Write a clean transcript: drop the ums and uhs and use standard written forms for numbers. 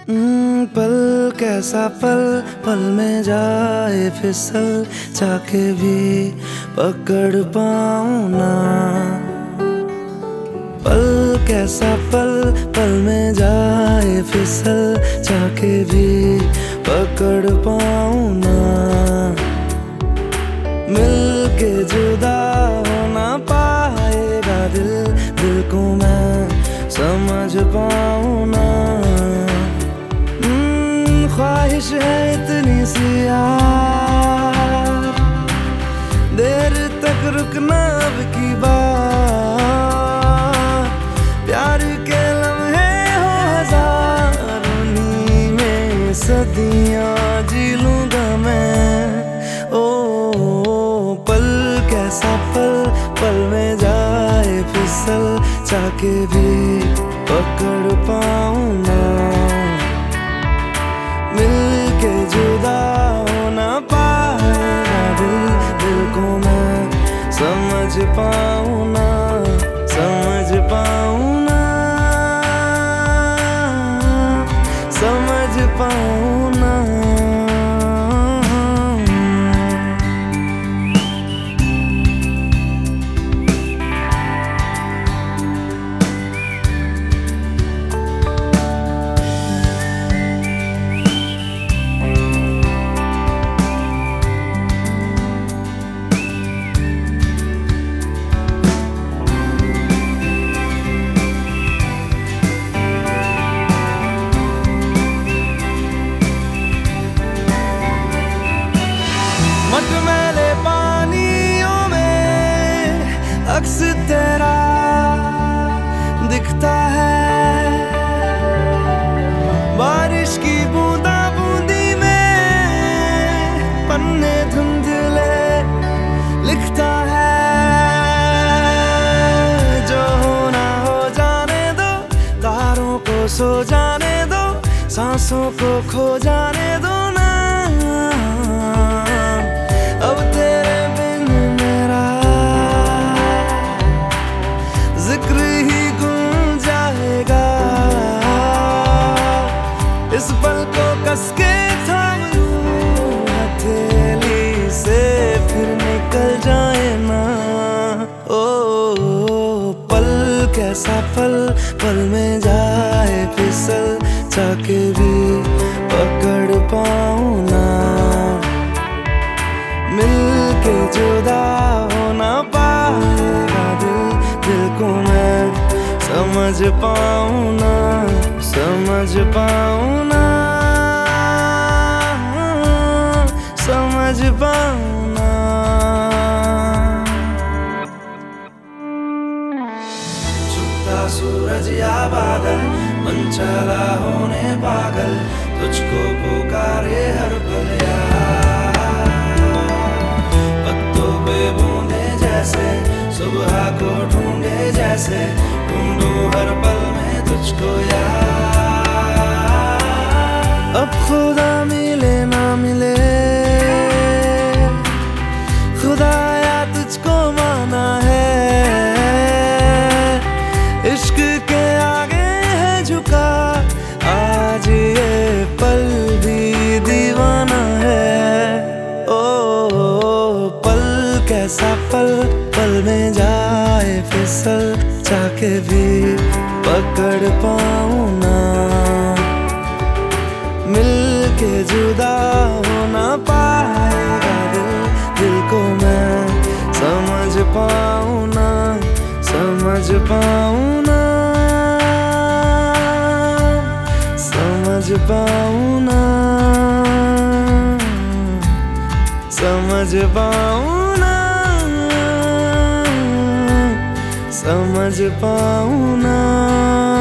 पल कैसा पल, पल में जाए फिसल, चाके भी पकड़ पाऊं ना। पल कैसा पल, पल में जाए फिसल, चाके भी पकड़ पाऊं ना। मिल के जुदा हो ना पाएगा दिल, दिल को मैं समझ पाऊं ना। ख्वाहिश है इतनी सी यार, देर तक रुकना अब की बात। प्यार के लम्हे हो हजार, उन्हीं में सदियां जी लूंगा मैं। ओ पल कैसा पल, पल में जाए फिसल, चाके भी पकड़ पाऊं ना। मिल के जुदा हो ना पाएगा दिल, दिल को मैं समझ पाऊं ना, समझ पाऊं ना, समझ पाऊं ना। मटमैले पानियों में अक्स तेरा दिखता है, बारिश की बूंदा बूंदी में पन्ने धुंधले लिखता है। जो होना हो जाने दो, तारों को सो जाने दो, सांसों को खो जाने दो ना। अब तेरे बिन मेरा जिक्र ही गुम जाएगा। इस पल को कस के थाम लूं हथेली से, फिर निकल जाए ना। ओ पल कैसा पल, पल में जाए फिसल, चाके भी पकड़ पाऊं ना। मिल के जुदा हो ना पाएगा दिल, दिल को मैं समझ पाऊं ना, समझ पाऊं ना, समझ पाऊं ना। छुपता सूरज या बादल, मन चला होने पागल, तुझको पुकारे हर पल सुबह को ढूंढे जैसे, ढूंढूं हर पल में तुझको यार। अब खुदा मिले ना मिले, खुदाया तुझको माना है। इश्क के आगे है झुका आज ये पल भी दीवाना है। ओ पल कैसा पल, पल में जाए फिसल, चाके भी पकड़ पाऊं ना। मिल के जुदा हो ना पाएगा दिल, दिल को मैं समझ पाऊं ना, समझ पाऊं ना, समझ पाऊं ना, समझ पाऊं ना, समझ पाऊं ना।